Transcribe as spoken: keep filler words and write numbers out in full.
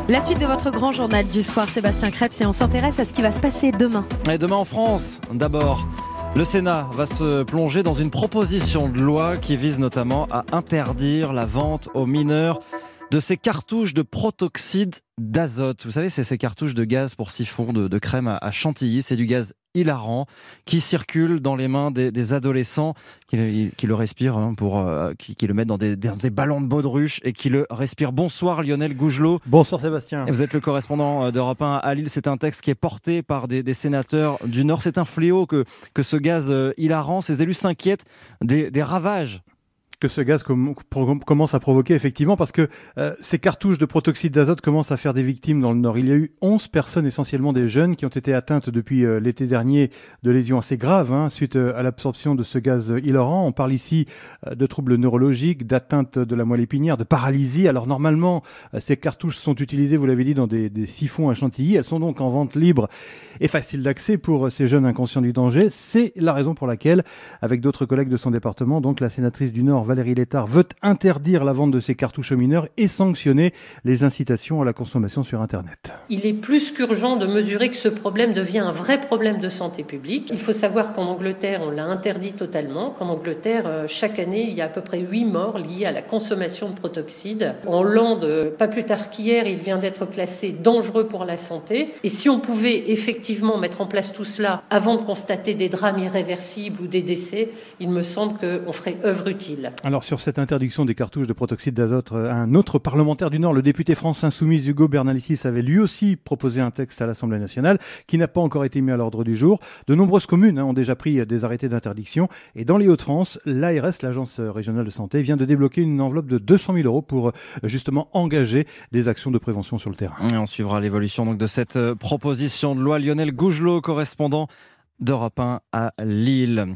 La suite de votre grand journal du soir, Sébastien Krebs, et on s'intéresse à ce qui va se passer demain. Et demain en France, d'abord, le Sénat va se plonger dans une proposition de loi qui vise notamment à interdire la vente aux mineurs de ces cartouches de protoxyde d'azote. Vous savez, c'est ces cartouches de gaz pour siphon de, de crème à, à chantilly. C'est du gaz hilarant qui circule dans les mains des, des adolescents qui, qui le respirent, hein, pour, euh, qui, qui le mettent dans des, dans des ballons de baudruche et qui le respirent. Bonsoir Lionel Gougelot. Bonsoir Sébastien. Vous êtes le correspondant d'Europe un à Lille. C'est un texte qui est porté par des, des sénateurs du Nord. C'est un fléau que, que ce gaz hilarant. Ces élus s'inquiètent des, des ravages que ce gaz com- com- commence à provoquer, effectivement, parce que euh, ces cartouches de protoxyde d'azote commencent à faire des victimes dans le Nord. Il y a eu onze personnes, essentiellement des jeunes, qui ont été atteintes depuis euh, l'été dernier de lésions assez graves, hein, suite euh, à l'absorption de ce gaz hilarant. On parle ici euh, de troubles neurologiques, d'atteinte de la moelle épinière, de paralysie. Alors normalement, euh, ces cartouches sont utilisées, vous l'avez dit, dans des, des siphons à chantilly. Elles sont donc en vente libre et facile d'accès pour euh, ces jeunes inconscients du danger. C'est la raison pour laquelle, avec d'autres collègues de son département, donc la sénatrice du Nord, Valérie Létard, veut interdire la vente de ces cartouches aux mineurs et sanctionner les incitations à la consommation sur Internet. Il est plus qu'urgent de mesurer que ce problème devient un vrai problème de santé publique. Il faut savoir qu'en Angleterre, on l'a interdit totalement. Qu'en Angleterre, chaque année, il y a à peu près huit morts liées à la consommation de protoxyde. En Hollande, pas plus tard qu'hier, il vient d'être classé dangereux pour la santé. Et si on pouvait effectivement mettre en place tout cela avant de constater des drames irréversibles ou des décès, il me semble qu'on ferait œuvre utile. Alors sur cette interdiction des cartouches de protoxyde d'azote, un autre parlementaire du Nord, le député France Insoumise Hugo Bernalicis, avait lui aussi proposé un texte à l'Assemblée nationale qui n'a pas encore été mis à l'ordre du jour. De nombreuses communes hein, ont déjà pris des arrêtés d'interdiction. Et dans les Hauts-de-France, l'A R S, l'Agence régionale de santé, vient de débloquer une enveloppe de deux cent mille euros pour justement engager des actions de prévention sur le terrain. Et on suivra l'évolution donc de cette proposition de loi. Lionel Gougelot, correspondant d'Europe un à Lille.